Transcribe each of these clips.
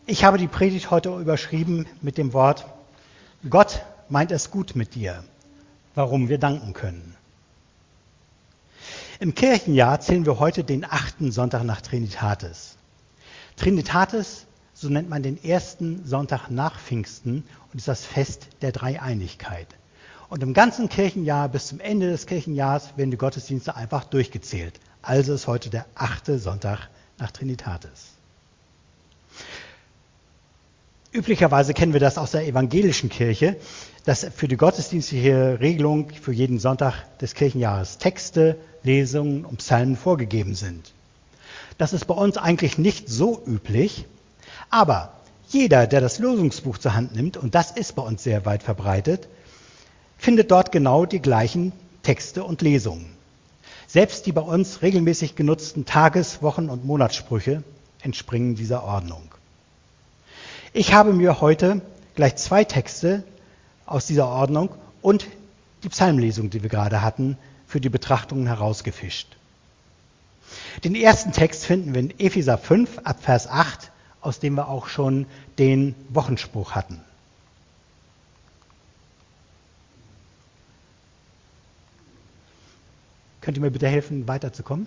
Ich habe die Predigt heute überschrieben mit dem Wort: Gott meint es gut mit dir, warum wir danken können. Im Kirchenjahr zählen wir heute den 8. Sonntag nach Trinitatis. Trinitatis, so nennt man den ersten Sonntag nach Pfingsten und ist das Fest der Dreieinigkeit. Und im ganzen Kirchenjahr bis zum Ende des Kirchenjahres werden die Gottesdienste einfach durchgezählt. Also ist heute der 8. Sonntag nach Trinitatis. Üblicherweise kennen wir das aus der evangelischen Kirche, dass für die gottesdienstliche Regelung für jeden Sonntag des Kirchenjahres Texte, Lesungen und Psalmen vorgegeben sind. Das ist bei uns eigentlich nicht so üblich, aber jeder, der das Losungsbuch zur Hand nimmt, und das ist bei uns sehr weit verbreitet, findet dort genau die gleichen Texte und Lesungen. Selbst die bei uns regelmäßig genutzten Tages-, Wochen- und Monatssprüche entspringen dieser Ordnung. Ich habe mir heute gleich 2 Texte aus dieser Ordnung und die Psalmlesung, die wir gerade hatten, für die Betrachtungen herausgefischt. Den ersten Text finden wir in Epheser 5 ab Vers 8, aus dem wir auch schon den Wochenspruch hatten. Könnt ihr mir bitte helfen, weiterzukommen?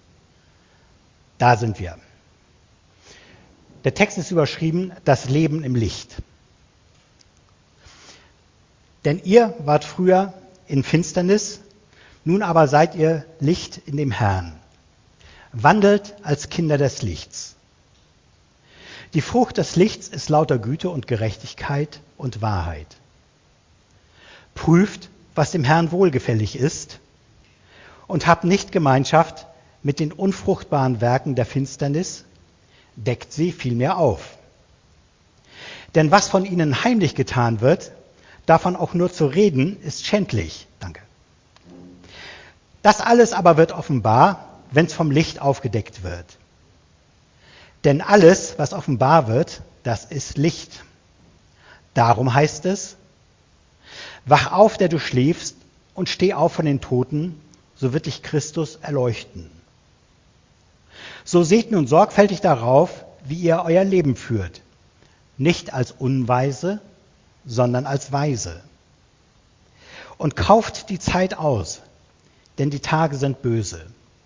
Da sind wir. Der Text ist überschrieben: Das Leben im Licht. Denn ihr wart früher in Finsternis, nun aber seid ihr Licht in dem Herrn. Wandelt als Kinder des Lichts. Die Frucht des Lichts ist lauter Güte und Gerechtigkeit und Wahrheit. Prüft, was dem Herrn wohlgefällig ist, und habt nicht Gemeinschaft mit den unfruchtbaren Werken der Finsternis, deckt sie vielmehr auf. Denn was von ihnen heimlich getan wird, davon auch nur zu reden, ist schändlich. Danke. Das alles aber wird offenbar, wenn es vom Licht aufgedeckt wird. Denn alles, was offenbar wird, das ist Licht. Darum heißt es: Wach auf, der du schläfst, und steh auf von den Toten, so wird dich Christus erleuchten. So seht nun sorgfältig darauf, wie ihr euer Leben führt, nicht als Unweise, sondern als Weise. Und kauft die Zeit aus, denn die Tage sind böse.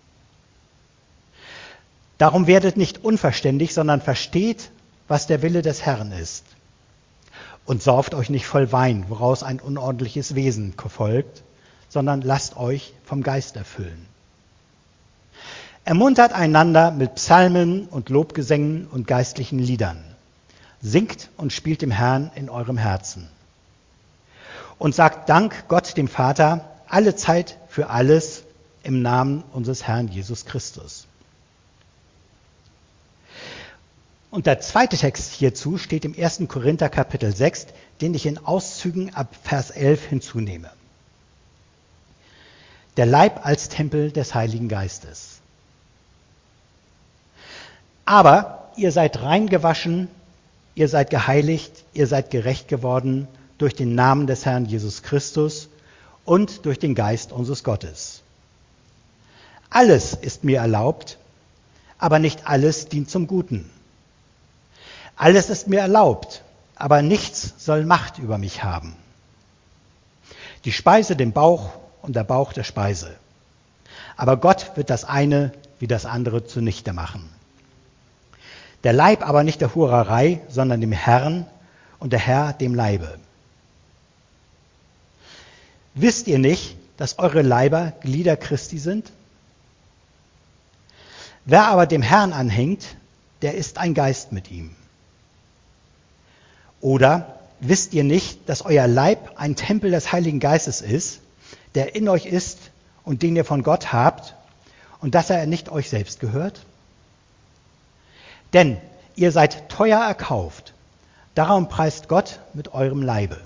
Darum werdet nicht unverständig, sondern versteht, was der Wille des Herrn ist. Und sauft euch nicht voll Wein, woraus ein unordentliches Wesen folgt, sondern lasst euch vom Geist erfüllen. Ermuntert einander mit Psalmen und Lobgesängen und geistlichen Liedern. Singt und spielt dem Herrn in eurem Herzen. Und sagt Dank Gott dem Vater alle Zeit für alles im Namen unseres Herrn Jesus Christus. Und der zweite Text hierzu steht im 1. Korinther Kapitel 6, den ich in Auszügen ab Vers 11 hinzunehme. Der Leib als Tempel des Heiligen Geistes. Aber ihr seid rein gewaschen, ihr seid geheiligt, ihr seid gerecht geworden durch den Namen des Herrn Jesus Christus und durch den Geist unseres Gottes. Alles ist mir erlaubt, aber nicht alles dient zum Guten. Alles ist mir erlaubt, aber nichts soll Macht über mich haben. Die Speise dem Bauch und der Bauch der Speise. Aber Gott wird das eine wie das andere zunichte machen. Der Leib aber nicht der Hurerei, sondern dem Herrn und der Herr dem Leibe. Wisst ihr nicht, dass eure Leiber Glieder Christi sind? Wer aber dem Herrn anhängt, der ist ein Geist mit ihm. Oder wisst ihr nicht, dass euer Leib ein Tempel des Heiligen Geistes ist, der in euch ist und den ihr von Gott habt, und dass er nicht euch selbst gehört? Denn ihr seid teuer erkauft, darum preist Gott mit eurem Leibe.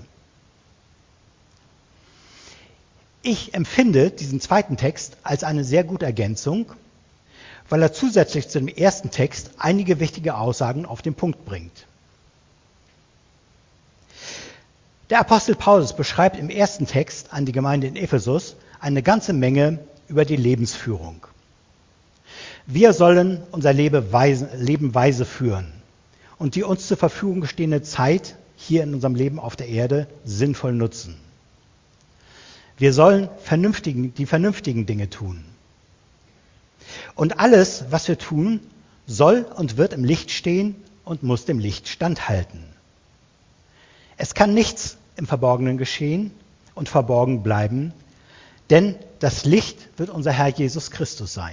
Ich empfinde diesen zweiten Text als eine sehr gute Ergänzung, weil er zusätzlich zu dem ersten Text einige wichtige Aussagen auf den Punkt bringt. Der Apostel Paulus beschreibt im ersten Text an die Gemeinde in Ephesus eine ganze Menge über die Lebensführung. Wir sollen unser Leben weise führen. und die uns zur Verfügung stehende Zeit hier in unserem Leben auf der Erde sinnvoll nutzen. Wir sollen die vernünftigen Dinge tun. Und alles, was wir tun, soll und wird im Licht stehen und muss dem Licht standhalten. Es kann nichts im Verborgenen geschehen und verborgen bleiben, denn das Licht wird unser Herr Jesus Christus sein.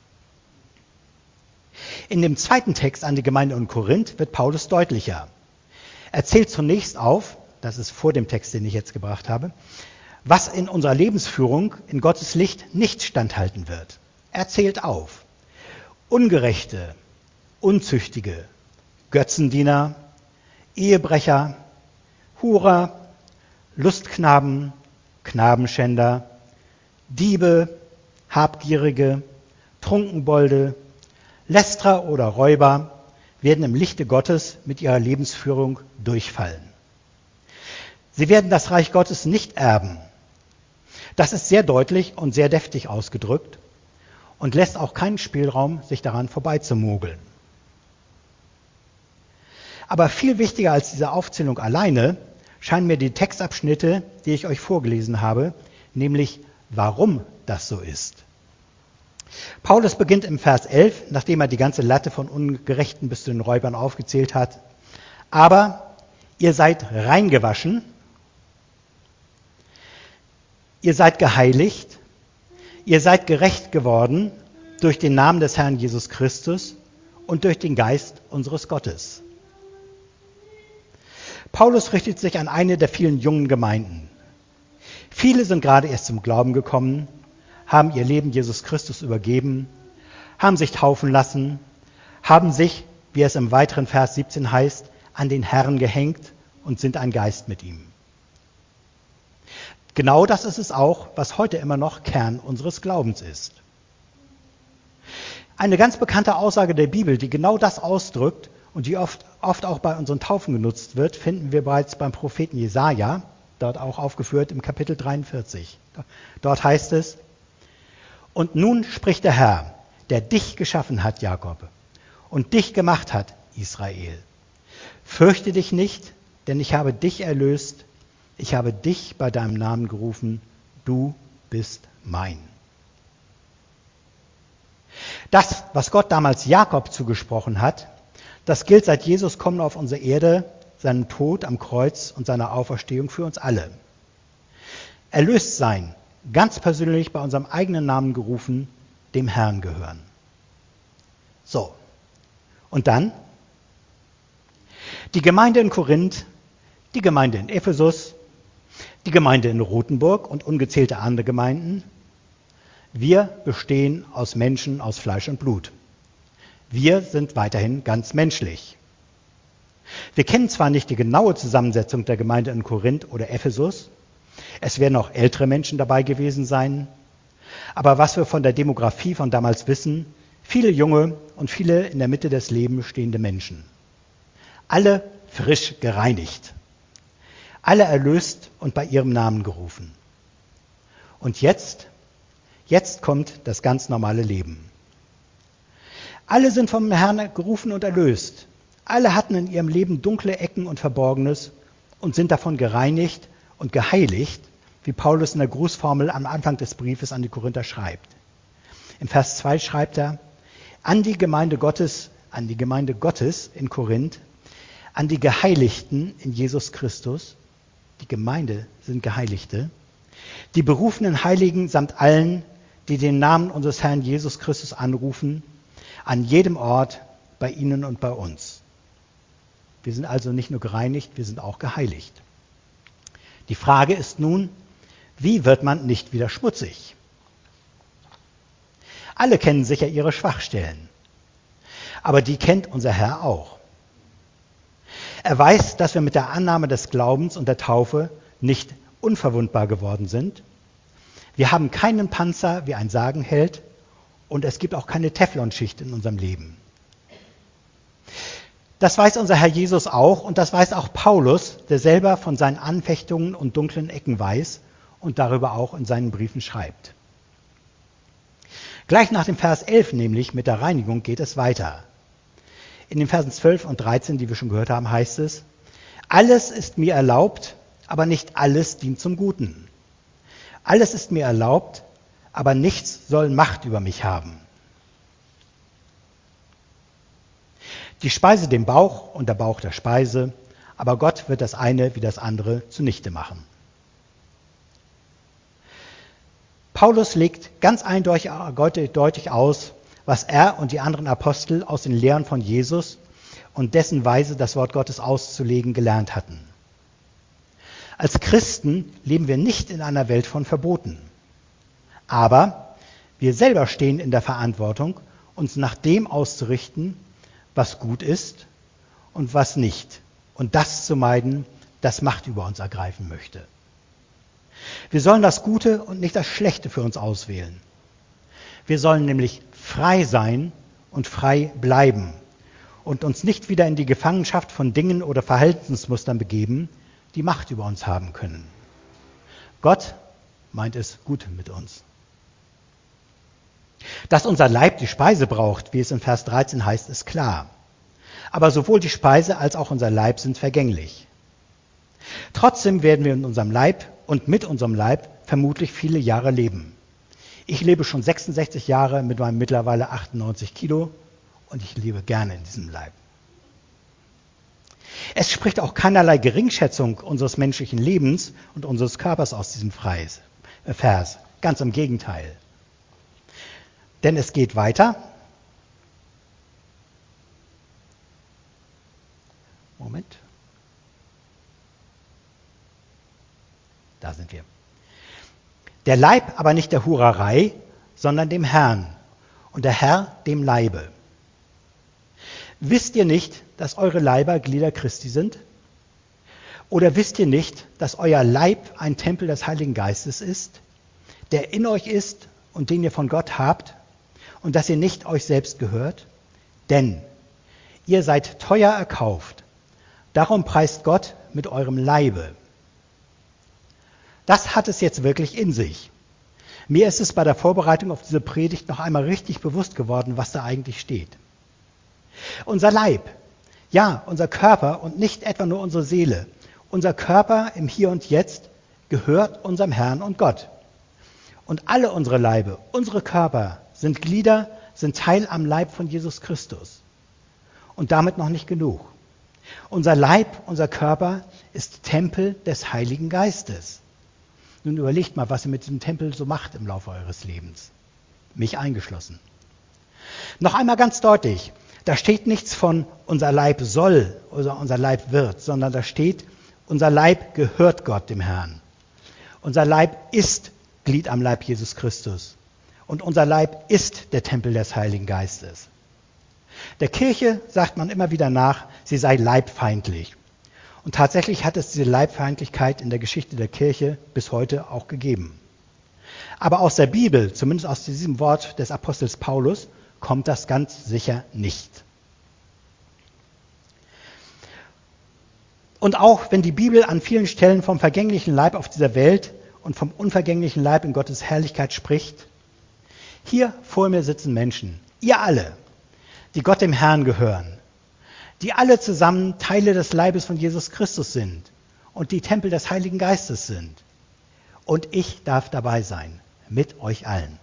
In dem zweiten Text an die Gemeinde in Korinth wird Paulus deutlicher. Er zählt zunächst auf, das ist vor dem Text, den ich jetzt gebracht habe, was in unserer Lebensführung in Gottes Licht nicht standhalten wird. Er zählt auf: Ungerechte, Unzüchtige, Götzendiener, Ehebrecher, Hurer, Lustknaben, Knabenschänder, Diebe, Habgierige, Trunkenbolde, Lästerer oder Räuber werden im Lichte Gottes mit ihrer Lebensführung durchfallen. Sie werden das Reich Gottes nicht erben. Das ist sehr deutlich und sehr deftig ausgedrückt und lässt auch keinen Spielraum, sich daran vorbeizumogeln. Aber viel wichtiger als diese Aufzählung alleine scheinen mir die Textabschnitte, die ich euch vorgelesen habe, nämlich warum das so ist. Paulus beginnt im Vers 11, nachdem er die ganze Latte von Ungerechten bis zu den Räubern aufgezählt hat. Aber ihr seid reingewaschen, ihr seid geheiligt, ihr seid gerecht geworden durch den Namen des Herrn Jesus Christus und durch den Geist unseres Gottes. Paulus richtet sich an eine der vielen jungen Gemeinden. Viele sind gerade erst zum Glauben gekommen, haben ihr Leben Jesus Christus übergeben, haben sich taufen lassen, haben sich, wie es im weiteren Vers 17 heißt, an den Herrn gehängt und sind ein Geist mit ihm. Genau das ist es auch, was heute immer noch Kern unseres Glaubens ist. Eine ganz bekannte Aussage der Bibel, die genau das ausdrückt und die oft auch bei unseren Taufen genutzt wird, finden wir bereits beim Propheten Jesaja, dort auch aufgeführt im Kapitel 43. Dort heißt es: Und nun spricht der Herr, der dich geschaffen hat, Jakob, und dich gemacht hat, Israel. Fürchte dich nicht, denn ich habe dich erlöst. Ich habe dich bei deinem Namen gerufen. Du bist mein. Das, was Gott damals Jakob zugesprochen hat, das gilt seit Jesus Kommen auf unsere Erde, seinem Tod am Kreuz und seiner Auferstehung für uns alle. Erlöst sein, ganz persönlich bei unserem eigenen Namen gerufen, dem Herrn gehören. So, und dann? Die Gemeinde in Korinth, die Gemeinde in Ephesus, die Gemeinde in Rothenburg und ungezählte andere Gemeinden. Wir bestehen aus Menschen aus Fleisch und Blut. Wir sind weiterhin ganz menschlich. Wir kennen zwar nicht die genaue Zusammensetzung der Gemeinde in Korinth oder Ephesus, es werden auch ältere Menschen dabei gewesen sein, aber was wir von der Demografie von damals wissen, viele junge und viele in der Mitte des Lebens stehende Menschen. Alle frisch gereinigt. Alle erlöst und bei ihrem Namen gerufen. Und jetzt kommt das ganz normale Leben. Alle sind vom Herrn gerufen und erlöst. Alle hatten in ihrem Leben dunkle Ecken und Verborgenes und sind davon gereinigt und geheiligt, wie Paulus in der Grußformel am Anfang des Briefes an die Korinther schreibt. Im Vers 2 schreibt er: an die Gemeinde Gottes in Korinth, an die Geheiligten in Jesus Christus. Die Gemeinde sind Geheiligte. Die berufenen Heiligen samt allen, die den Namen unseres Herrn Jesus Christus anrufen, an jedem Ort, bei ihnen und bei uns. Wir sind also nicht nur gereinigt, wir sind auch geheiligt. Die Frage ist nun, wie wird man nicht wieder schmutzig? Alle kennen sicher ihre Schwachstellen, aber die kennt unser Herr auch. Er weiß, dass wir mit der Annahme des Glaubens und der Taufe nicht unverwundbar geworden sind. Wir haben keinen Panzer wie ein Sagenheld und es gibt auch keine Teflonschicht in unserem Leben. Das weiß unser Herr Jesus auch und das weiß auch Paulus, der selber von seinen Anfechtungen und dunklen Ecken weiß und darüber auch in seinen Briefen schreibt. Gleich nach dem Vers 11 nämlich mit der Reinigung geht es weiter. In den Versen 12 und 13, die wir schon gehört haben, heißt es, alles ist mir erlaubt, aber nicht alles dient zum Guten. Alles ist mir erlaubt, aber nichts soll Macht über mich haben. Die Speise dem Bauch und der Bauch der Speise, aber Gott wird das eine wie das andere zunichte machen. Paulus legt ganz eindeutig aus, was er und die anderen Apostel aus den Lehren von Jesus und dessen Weise, das Wort Gottes auszulegen, gelernt hatten. Als Christen leben wir nicht in einer Welt von Verboten. Aber wir selber stehen in der Verantwortung, uns nach dem auszurichten, was gut ist und was nicht. Und das zu meiden, das Macht über uns ergreifen möchte. Wir sollen das Gute und nicht das Schlechte für uns auswählen. Wir sollen nämlich frei sein und frei bleiben und uns nicht wieder in die Gefangenschaft von Dingen oder Verhaltensmustern begeben, die Macht über uns haben können. Gott meint es gut mit uns. Dass unser Leib die Speise braucht, wie es in Vers 13 heißt, ist klar. Aber sowohl die Speise als auch unser Leib sind vergänglich. Trotzdem werden wir in unserem Leib und mit unserem Leib vermutlich viele Jahre leben. Ich lebe schon 66 Jahre mit meinem mittlerweile 98 Kilo und ich lebe gerne in diesem Leib. Es spricht auch keinerlei Geringschätzung unseres menschlichen Lebens und unseres Körpers aus diesem Vers. Ganz im Gegenteil. Denn es geht weiter. Moment. Da sind wir. Der Leib aber nicht der Hurerei, sondern dem Herrn und der Herr dem Leibe. Wisst ihr nicht, dass eure Leiber Glieder Christi sind? Oder wisst ihr nicht, dass euer Leib ein Tempel des Heiligen Geistes ist, der in euch ist und den ihr von Gott habt, und dass ihr nicht euch selbst gehört? Denn ihr seid teuer erkauft. Darum preist Gott mit eurem Leibe. Das hat es jetzt wirklich in sich. Mir ist es bei der Vorbereitung auf diese Predigt noch einmal richtig bewusst geworden, was da eigentlich steht. Unser Leib, ja, unser Körper und nicht etwa nur unsere Seele. Unser Körper im Hier und Jetzt gehört unserem Herrn und Gott. Und alle unsere Leibe, unsere Körper sind Glieder, sind Teil am Leib von Jesus Christus. Und damit noch nicht genug. Unser Leib, unser Körper ist Tempel des Heiligen Geistes. Nun überlegt mal, was ihr mit diesem Tempel so macht im Laufe eures Lebens. Mich eingeschlossen. Noch einmal ganz deutlich, da steht nichts von unser Leib soll oder unser Leib wird, sondern da steht, unser Leib gehört Gott, dem Herrn. Unser Leib ist Glied am Leib Jesus Christus. Und unser Leib ist der Tempel des Heiligen Geistes. Der Kirche sagt man immer wieder nach, sie sei leibfeindlich. Und tatsächlich hat es diese Leibfeindlichkeit in der Geschichte der Kirche bis heute auch gegeben. Aber aus der Bibel, zumindest aus diesem Wort des Apostels Paulus, kommt das ganz sicher nicht. Und auch wenn die Bibel an vielen Stellen vom vergänglichen Leib auf dieser Welt und vom unvergänglichen Leib in Gottes Herrlichkeit spricht, hier vor mir sitzen Menschen, ihr alle, die Gott dem Herrn gehören, die alle zusammen Teile des Leibes von Jesus Christus sind und die Tempel des Heiligen Geistes sind. Und ich darf dabei sein, mit euch allen.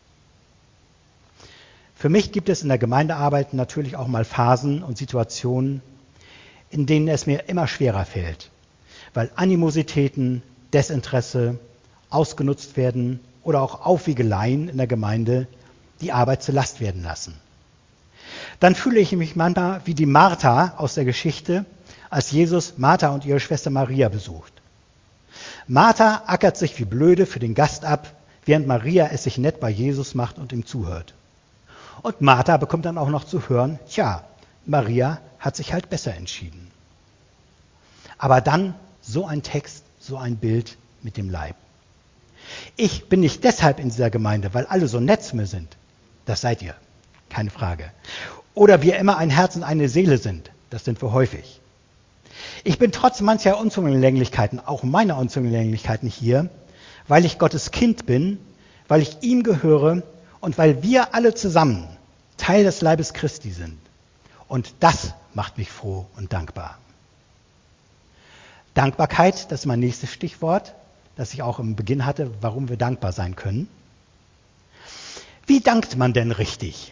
Für mich gibt es in der Gemeindearbeit natürlich auch mal Phasen und Situationen, in denen es mir immer schwerer fällt, weil Animositäten, Desinteresse ausgenutzt werden oder auch Aufwiegeleien in der Gemeinde die Arbeit zur Last werden lassen. Dann fühle ich mich manchmal wie die Martha aus der Geschichte, als Jesus Martha und ihre Schwester Maria besucht. Martha ackert sich wie blöde für den Gast ab, während Maria es sich nett bei Jesus macht und ihm zuhört. Und Martha bekommt dann auch noch zu hören, tja, Maria hat sich halt besser entschieden. Aber dann so ein Text, so ein Bild mit dem Leib. Ich bin nicht deshalb in dieser Gemeinde, weil alle so nett zu mir sind. Das seid ihr, keine Frage. Oder wir immer ein Herz und eine Seele sind. Das sind wir häufig. Ich bin trotz mancher Unzulänglichkeiten, auch meiner Unzulänglichkeiten hier, weil ich Gottes Kind bin, weil ich ihm gehöre und weil wir alle zusammen Teil des Leibes Christi sind. Und das macht mich froh und dankbar. Dankbarkeit, das ist mein nächstes Stichwort, das ich auch im Beginn hatte, warum wir dankbar sein können. Wie dankt man denn richtig?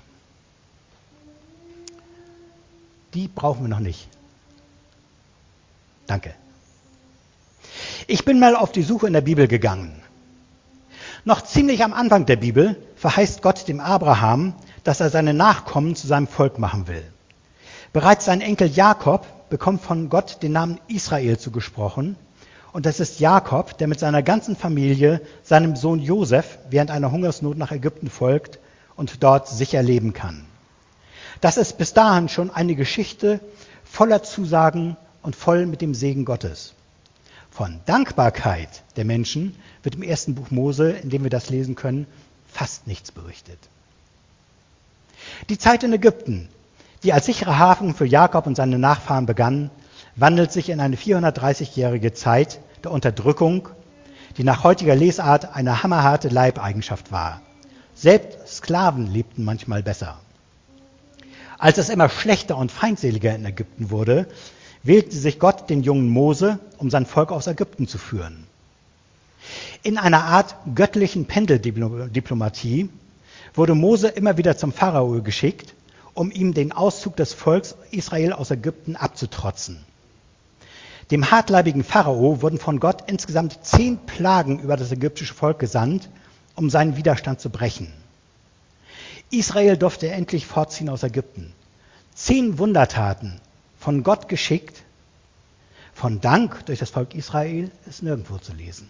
Die brauchen wir noch nicht. Danke. Ich bin mal auf die Suche in der Bibel gegangen. Noch ziemlich am Anfang der Bibel verheißt Gott dem Abraham, dass er seine Nachkommen zu seinem Volk machen will. Bereits sein Enkel Jakob bekommt von Gott den Namen Israel zugesprochen. Und das ist Jakob, der mit seiner ganzen Familie seinem Sohn Josef während einer Hungersnot nach Ägypten folgt und dort sicher leben kann. Das ist bis dahin schon eine Geschichte voller Zusagen und voll mit dem Segen Gottes. Von Dankbarkeit der Menschen wird im ersten Buch Mose, in dem wir das lesen können, fast nichts berichtet. Die Zeit in Ägypten, die als sicherer Hafen für Jakob und seine Nachfahren begann, wandelt sich in eine 430-jährige Zeit der Unterdrückung, die nach heutiger Lesart eine hammerharte Leibeigenschaft war. Selbst Sklaven lebten manchmal besser. Als es immer schlechter und feindseliger in Ägypten wurde, wählte sich Gott den jungen Mose, um sein Volk aus Ägypten zu führen. In einer Art göttlichen Pendeldiplomatie wurde Mose immer wieder zum Pharao geschickt, um ihm den Auszug des Volks Israel aus Ägypten abzutrotzen. Dem hartleibigen Pharao wurden von Gott insgesamt 10 Plagen über das ägyptische Volk gesandt, um seinen Widerstand zu brechen. Israel durfte endlich fortziehen aus Ägypten. 10 Wundertaten, von Gott geschickt, von Dank durch das Volk Israel ist nirgendwo zu lesen.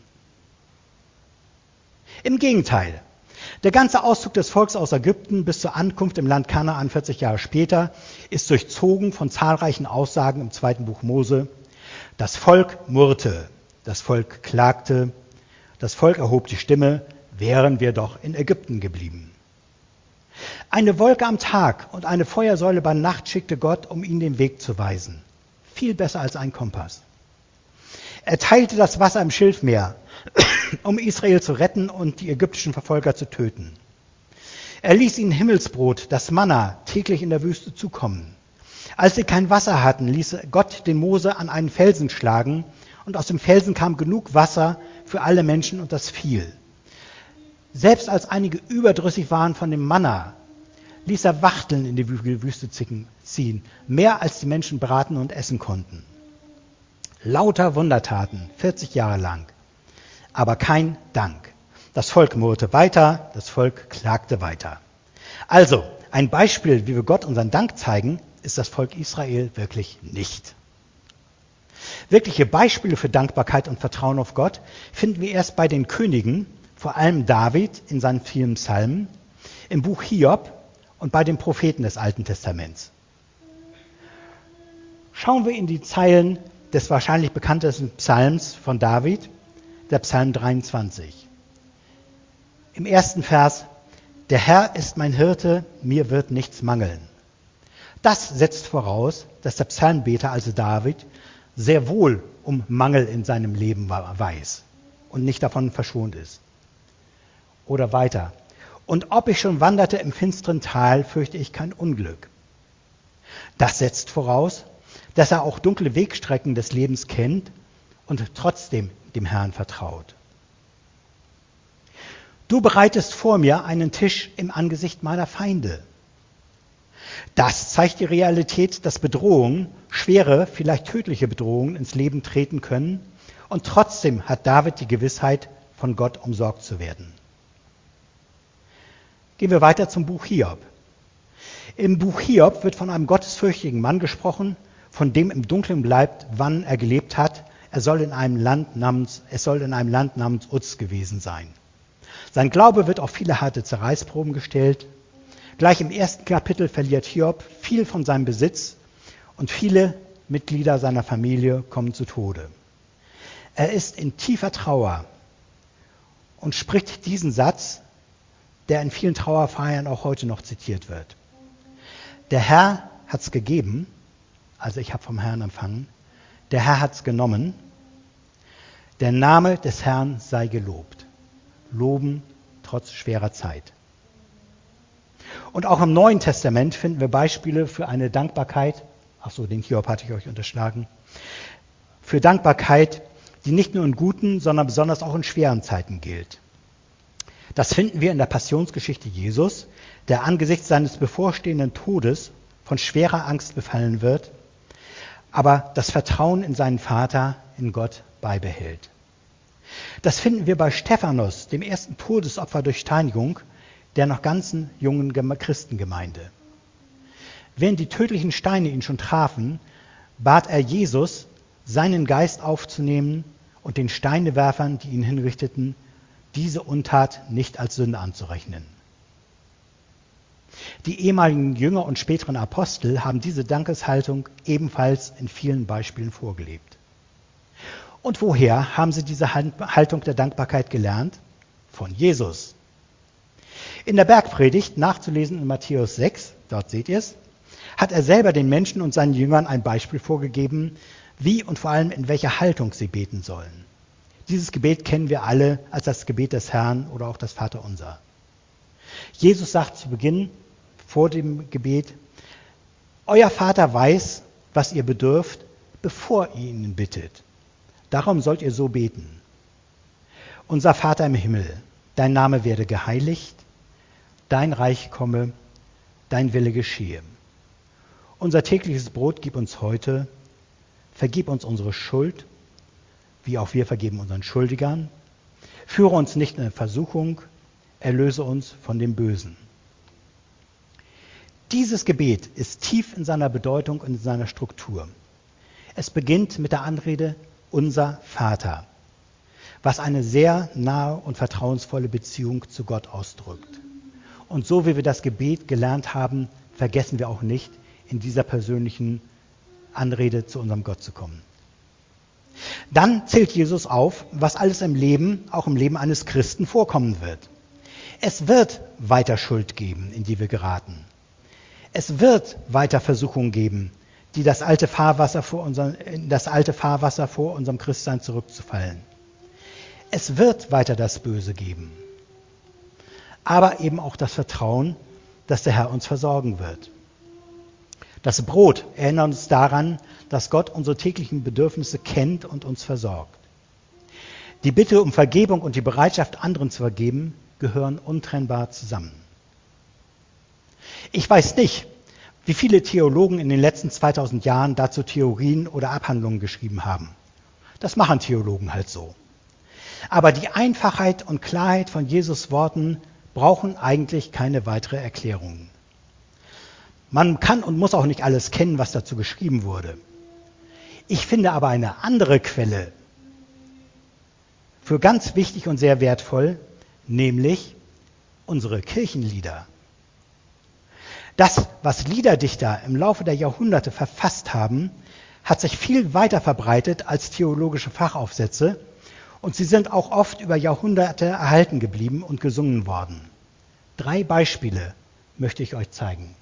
Im Gegenteil, der ganze Auszug des Volks aus Ägypten bis zur Ankunft im Land Kanaan 40 Jahre später ist durchzogen von zahlreichen Aussagen im 2. Buch Mose. Das Volk murrte, das Volk klagte, das Volk erhob die Stimme, wären wir doch in Ägypten geblieben. Eine Wolke am Tag und eine Feuersäule bei Nacht schickte Gott, um ihnen den Weg zu weisen. Viel besser als ein Kompass. Er teilte das Wasser im Schilfmeer, um Israel zu retten und die ägyptischen Verfolger zu töten. Er ließ ihnen Himmelsbrot, das Manna, täglich in der Wüste zukommen. Als sie kein Wasser hatten, ließ Gott den Mose an einen Felsen schlagen und aus dem Felsen kam genug Wasser für alle Menschen und das Vieh. Selbst als einige überdrüssig waren von dem Manna, ließ er Wachteln in die Wüste ziehen, mehr als die Menschen braten und essen konnten. Lauter Wundertaten, 40 Jahre lang, aber kein Dank. Das Volk murrte weiter, das Volk klagte weiter. Also, ein Beispiel, wie wir Gott unseren Dank zeigen, ist das Volk Israel wirklich nicht. Wirkliche Beispiele für Dankbarkeit und Vertrauen auf Gott finden wir erst bei den Königen, vor allem David in seinen vielen Psalmen, im Buch Hiob und bei den Propheten des Alten Testaments. Schauen wir in die Zeilen des wahrscheinlich bekanntesten Psalms von David, der Psalm 23. Im ersten Vers: Der Herr ist mein Hirte, mir wird nichts mangeln. Das setzt voraus, dass der Psalmbeter, also David, sehr wohl um Mangel in seinem Leben weiß und nicht davon verschont ist. Oder weiter: Und ob ich schon wanderte im finsteren Tal, fürchte ich kein Unglück. Das setzt voraus, dass er auch dunkle Wegstrecken des Lebens kennt und trotzdem dem Herrn vertraut. Du bereitest vor mir einen Tisch im Angesicht meiner Feinde. Das zeigt die Realität, dass Bedrohungen, schwere, vielleicht tödliche Bedrohungen ins Leben treten können und trotzdem hat David die Gewissheit, von Gott umsorgt zu werden. Gehen wir weiter zum Buch Hiob. Im Buch Hiob wird von einem gottesfürchtigen Mann gesprochen, von dem im Dunkeln bleibt, wann er gelebt hat. Es soll in einem Land namens Uz gewesen sein. Sein Glaube wird auf viele harte Zerreißproben gestellt. Gleich im ersten Kapitel verliert Hiob viel von seinem Besitz und viele Mitglieder seiner Familie kommen zu Tode. Er ist in tiefer Trauer und spricht diesen Satz, der in vielen Trauerfeiern auch heute noch zitiert wird. Der Herr hat's gegeben, also ich habe vom Herrn empfangen. Der Herr hat's genommen. Der Name des Herrn sei gelobt. Loben trotz schwerer Zeit. Und auch im Neuen Testament finden wir Beispiele für eine Dankbarkeit, den Hiob hatte ich euch unterschlagen, für Dankbarkeit, die nicht nur in guten, sondern besonders auch in schweren Zeiten gilt. Das finden wir in der Passionsgeschichte Jesus, der angesichts seines bevorstehenden Todes von schwerer Angst befallen wird, aber das Vertrauen in seinen Vater, in Gott, beibehält. Das finden wir bei Stephanus, dem ersten Todesopfer durch Steinigung der noch ganzen jungen Christengemeinde. Während die tödlichen Steine ihn schon trafen, bat er Jesus, seinen Geist aufzunehmen und den Steinewerfern, die ihn hinrichteten, diese Untat nicht als Sünde anzurechnen. Die ehemaligen Jünger und späteren Apostel haben diese Dankeshaltung ebenfalls in vielen Beispielen vorgelebt. Und woher haben sie diese Haltung der Dankbarkeit gelernt? Von Jesus. In der Bergpredigt, nachzulesen in Matthäus 6, dort seht ihr es, hat er selber den Menschen und seinen Jüngern ein Beispiel vorgegeben, wie und vor allem in welcher Haltung sie beten sollen. Dieses Gebet kennen wir alle als das Gebet des Herrn oder auch das Vaterunser. Jesus sagt zu Beginn vor dem Gebet, euer Vater weiß, was ihr bedürft, bevor ihr ihn bittet. Darum sollt ihr so beten. Unser Vater im Himmel, dein Name werde geheiligt, dein Reich komme, dein Wille geschehe. Unser tägliches Brot gib uns heute, vergib uns unsere Schuld, wie auch wir vergeben unseren Schuldigern. Führe uns nicht in Versuchung, erlöse uns von dem Bösen. Dieses Gebet ist tief in seiner Bedeutung und in seiner Struktur. Es beginnt mit der Anrede Unser Vater, was eine sehr nahe und vertrauensvolle Beziehung zu Gott ausdrückt. Und so wie wir das Gebet gelernt haben, vergessen wir auch nicht, in dieser persönlichen Anrede zu unserem Gott zu kommen. Dann zählt Jesus auf, was alles im Leben, auch im Leben eines Christen, vorkommen wird. Es wird weiter Schuld geben, in die wir geraten. Es wird weiter Versuchungen geben, die in das alte Fahrwasser vor unserem Christsein zurückzufallen. Es wird weiter das Böse geben. Aber eben auch das Vertrauen, dass der Herr uns versorgen wird. Das Brot erinnert uns daran, dass Gott unsere täglichen Bedürfnisse kennt und uns versorgt. Die Bitte um Vergebung und die Bereitschaft, anderen zu vergeben, gehören untrennbar zusammen. Ich weiß nicht, wie viele Theologen in den letzten 2000 Jahren dazu Theorien oder Abhandlungen geschrieben haben. Das machen Theologen halt so. Aber die Einfachheit und Klarheit von Jesus' Worten brauchen eigentlich keine weitere Erklärung. Man kann und muss auch nicht alles kennen, was dazu geschrieben wurde. Ich finde aber eine andere Quelle für ganz wichtig und sehr wertvoll, nämlich unsere Kirchenlieder. Das, was Liederdichter im Laufe der Jahrhunderte verfasst haben, hat sich viel weiter verbreitet als theologische Fachaufsätze und sie sind auch oft über Jahrhunderte erhalten geblieben und gesungen worden. 3 Beispiele möchte ich euch zeigen.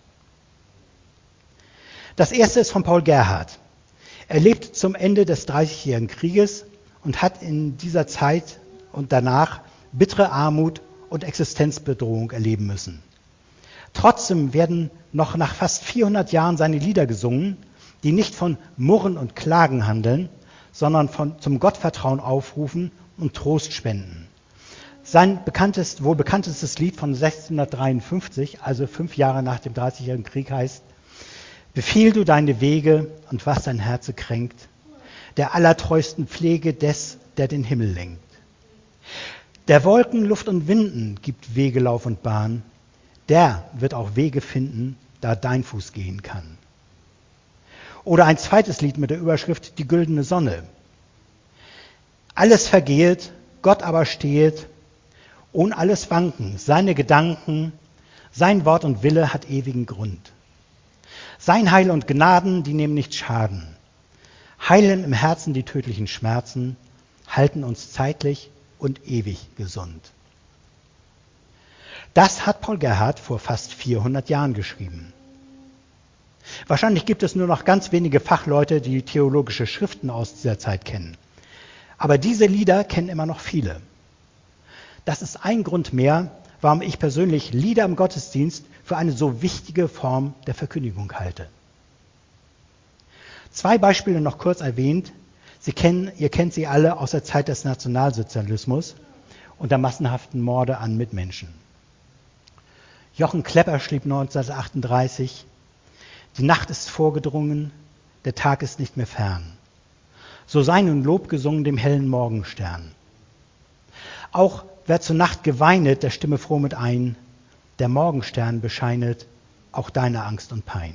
Das erste ist von Paul Gerhardt. Er lebt zum Ende des Dreißigjährigen Krieges und hat in dieser Zeit und danach bittere Armut und Existenzbedrohung erleben müssen. Trotzdem werden noch nach fast 400 Jahren seine Lieder gesungen, die nicht von Murren und Klagen handeln, sondern zum Gottvertrauen aufrufen und Trost spenden. Sein wohl bekanntestes Lied von 1653, also 5 Jahre nach dem Dreißigjährigen Krieg, heißt: Befiehl du deine Wege und was dein Herze kränkt, der allertreusten Pflege des, der den Himmel lenkt. Der Wolken, Luft und Winden gibt Wege, Lauf und Bahn, der wird auch Wege finden, da dein Fuß gehen kann. Oder ein zweites Lied mit der Überschrift Die güldene Sonne. Alles vergehet, Gott aber stehet, ohne alles Wanken, seine Gedanken, sein Wort und Wille hat ewigen Grund. Sein Heil und Gnaden, die nehmen nicht Schaden, heilen im Herzen die tödlichen Schmerzen, halten uns zeitlich und ewig gesund. Das hat Paul Gerhardt vor fast 400 Jahren geschrieben. Wahrscheinlich gibt es nur noch ganz wenige Fachleute, die theologische Schriften aus dieser Zeit kennen. Aber diese Lieder kennen immer noch viele. Das ist ein Grund mehr, warum ich persönlich Lieder im Gottesdienst für eine so wichtige Form der Verkündigung halte. 2 Beispiele noch kurz erwähnt. Ihr kennt sie alle aus der Zeit des Nationalsozialismus und der massenhaften Morde an Mitmenschen. Jochen Klepper schrieb 1938, die Nacht ist vorgedrungen, der Tag ist nicht mehr fern. So sei nun Lob gesungen dem hellen Morgenstern. Auch wer zur Nacht geweinet, der stimme froh mit ein, der Morgenstern bescheinet auch deine Angst und Pein.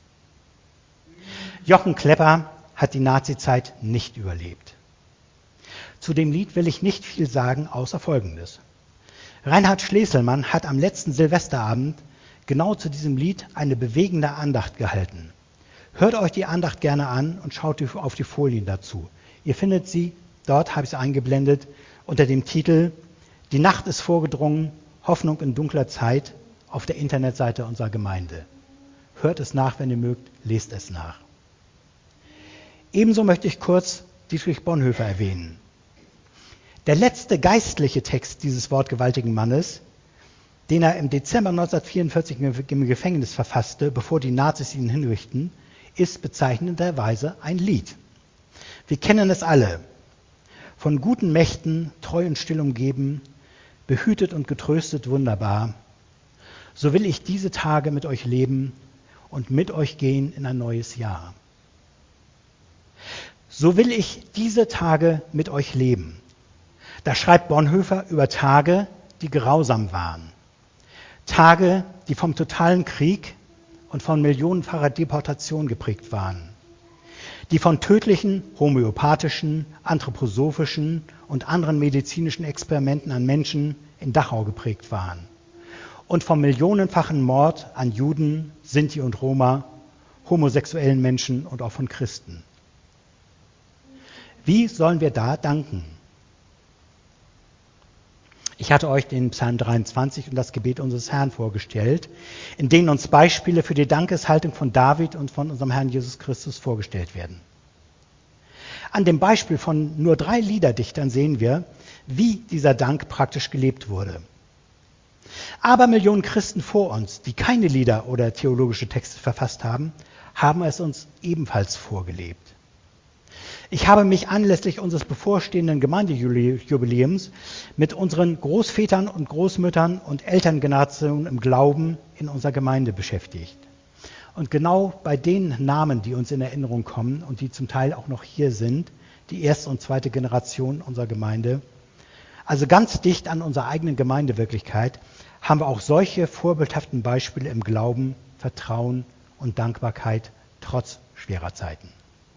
Jochen Klepper hat die Nazizeit nicht überlebt. Zu dem Lied will ich nicht viel sagen, außer Folgendes. Reinhard Schleselmann hat am letzten Silvesterabend genau zu diesem Lied eine bewegende Andacht gehalten. Hört euch die Andacht gerne an und schaut auf die Folien dazu. Ihr findet sie, dort habe ich sie eingeblendet, unter dem Titel Die Nacht ist vorgedrungen, Hoffnung in dunkler Zeit auf der Internetseite unserer Gemeinde. Hört es nach, wenn ihr mögt, lest es nach. Ebenso möchte ich kurz Dietrich Bonhoeffer erwähnen. Der letzte geistliche Text dieses wortgewaltigen Mannes, den er im Dezember 1944 im Gefängnis verfasste, bevor die Nazis ihn hinrichten, ist bezeichnenderweise ein Lied. Wir kennen es alle. Von guten Mächten, treu und still umgeben, behütet und getröstet wunderbar. So will ich diese Tage mit euch leben und mit euch gehen in ein neues Jahr. So will ich diese Tage mit euch leben. Da schreibt Bonhoeffer über Tage, die grausam waren. Tage, die vom totalen Krieg und von millionenfacher Deportation geprägt waren. Die von tödlichen, homöopathischen, anthroposophischen und anderen medizinischen Experimenten an Menschen in Dachau geprägt waren. Und vom millionenfachen Mord an Juden, Sinti und Roma, homosexuellen Menschen und auch von Christen. Wie sollen wir da danken? Ich hatte euch den Psalm 23 und das Gebet unseres Herrn vorgestellt, in denen uns Beispiele für die Dankeshaltung von David und von unserem Herrn Jesus Christus vorgestellt werden. An dem Beispiel von nur 3 Liederdichtern sehen wir, wie dieser Dank praktisch gelebt wurde. Aber Millionen Christen vor uns, die keine Lieder oder theologische Texte verfasst haben, haben es uns ebenfalls vorgelebt. Ich habe mich anlässlich unseres bevorstehenden Gemeindejubiläums mit unseren Großvätern und Großmüttern und Elterngenerationen im Glauben in unserer Gemeinde beschäftigt. Und genau bei den Namen, die uns in Erinnerung kommen und die zum Teil auch noch hier sind, die erste und zweite Generation unserer Gemeinde, also ganz dicht an unserer eigenen Gemeindewirklichkeit, haben wir auch solche vorbildhaften Beispiele im Glauben, Vertrauen und Dankbarkeit trotz schwerer Zeiten.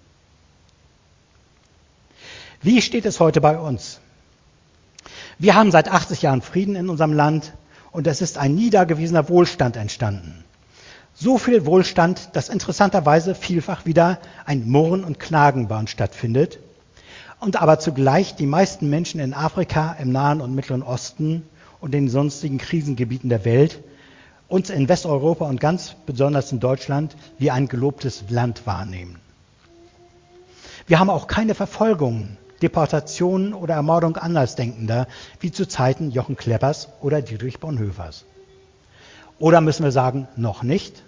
Wie steht es heute bei uns? Wir haben seit 80 Jahren Frieden in unserem Land und es ist ein nie dagewesener Wohlstand entstanden. So viel Wohlstand, dass interessanterweise vielfach wieder ein Murren und Klagen bei uns stattfindet und aber zugleich die meisten Menschen in Afrika, im Nahen und Mittleren Osten und den sonstigen Krisengebieten der Welt uns in Westeuropa und ganz besonders in Deutschland wie ein gelobtes Land wahrnehmen. Wir haben auch keine Verfolgungen, Deportationen oder Ermordung Andersdenkender, wie zu Zeiten Jochen Kleppers oder Dietrich Bonhoeffers. Oder müssen wir sagen, noch nicht?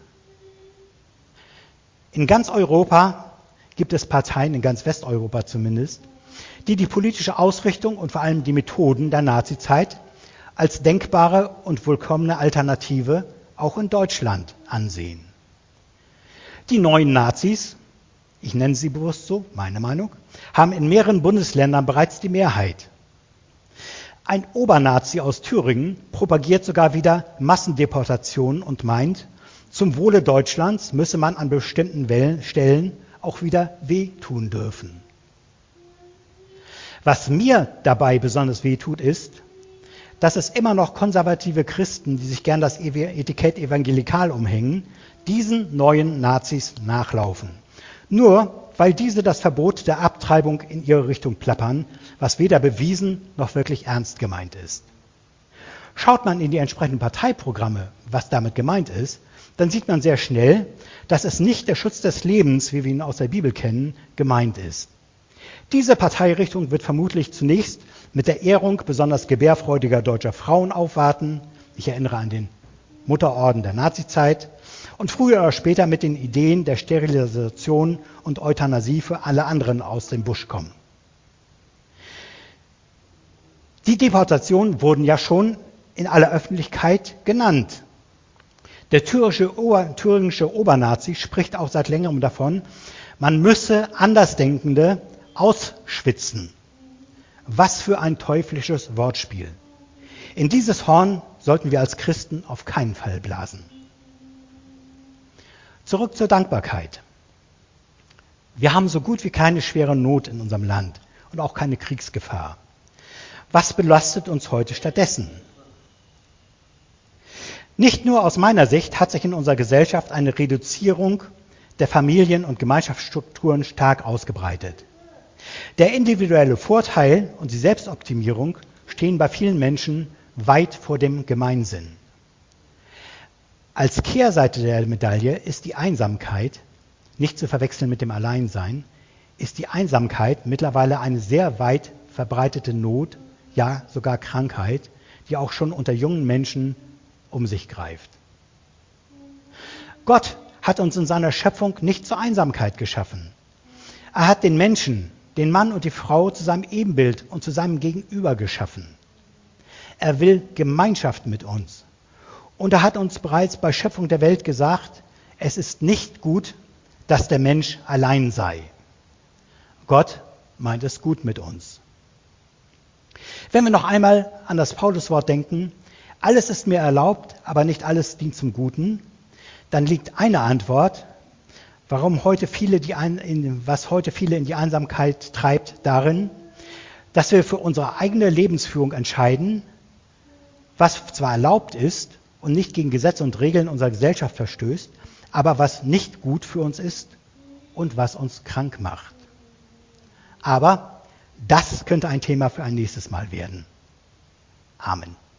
In ganz Europa gibt es Parteien, in ganz Westeuropa zumindest, die die politische Ausrichtung und vor allem die Methoden der Nazizeit als denkbare und willkommene Alternative auch in Deutschland ansehen. Die neuen Nazis, ich nenne sie bewusst so, meine Meinung, haben in mehreren Bundesländern bereits die Mehrheit. Ein Obernazi aus Thüringen propagiert sogar wieder Massendeportationen und meint, zum Wohle Deutschlands müsse man an bestimmten Stellen auch wieder wehtun dürfen. Was mir dabei besonders wehtut, ist, dass es immer noch konservative Christen, die sich gern das Etikett evangelikal umhängen, diesen neuen Nazis nachlaufen. Nur weil diese das Verbot der Abtreibung in ihre Richtung plappern, was weder bewiesen noch wirklich ernst gemeint ist. Schaut man in die entsprechenden Parteiprogramme, was damit gemeint ist, dann sieht man sehr schnell, dass es nicht der Schutz des Lebens, wie wir ihn aus der Bibel kennen, gemeint ist. Diese Parteirichtung wird vermutlich zunächst mit der Ehrung besonders gebärfreudiger deutscher Frauen aufwarten, Ich erinnere an den Mutterorden der Nazizeit und früher oder später mit den Ideen der Sterilisation und Euthanasie für alle anderen aus dem Busch kommen. Die Deportationen wurden ja schon in aller Öffentlichkeit genannt. Der thüringische Obernazi spricht auch seit längerem davon, man müsse Andersdenkende ausschwitzen. Was für ein teuflisches Wortspiel. In dieses Horn sollten wir als Christen auf keinen Fall blasen. Zurück zur Dankbarkeit. Wir haben so gut wie keine schwere Not in unserem Land und auch keine Kriegsgefahr. Was belastet uns heute stattdessen? Nicht nur aus meiner Sicht hat sich in unserer Gesellschaft eine Reduzierung der Familien- und Gemeinschaftsstrukturen stark ausgebreitet. Der individuelle Vorteil und die Selbstoptimierung stehen bei vielen Menschen weit vor dem Gemeinsinn. Als Kehrseite der Medaille ist die Einsamkeit, nicht zu verwechseln mit dem Alleinsein, ist die Einsamkeit mittlerweile eine sehr weit verbreitete Not, ja sogar Krankheit, die auch schon unter jungen Menschen um sich greift. Gott hat uns in seiner Schöpfung nicht zur Einsamkeit geschaffen. Er hat den Menschen, den Mann und die Frau zu seinem Ebenbild und zu seinem Gegenüber geschaffen. Er will Gemeinschaft mit uns. Und er hat uns bereits bei Schöpfung der Welt gesagt, es ist nicht gut, dass der Mensch allein sei. Gott meint es gut mit uns. Wenn wir noch einmal an das Pauluswort denken, alles ist mir erlaubt, aber nicht alles dient zum Guten, dann liegt eine Antwort, was heute viele in die Einsamkeit treibt, darin, dass wir für unsere eigene Lebensführung entscheiden, was zwar erlaubt ist und nicht gegen Gesetze und Regeln unserer Gesellschaft verstößt, aber was nicht gut für uns ist und was uns krank macht. Aber das könnte ein Thema für ein nächstes Mal werden. Amen.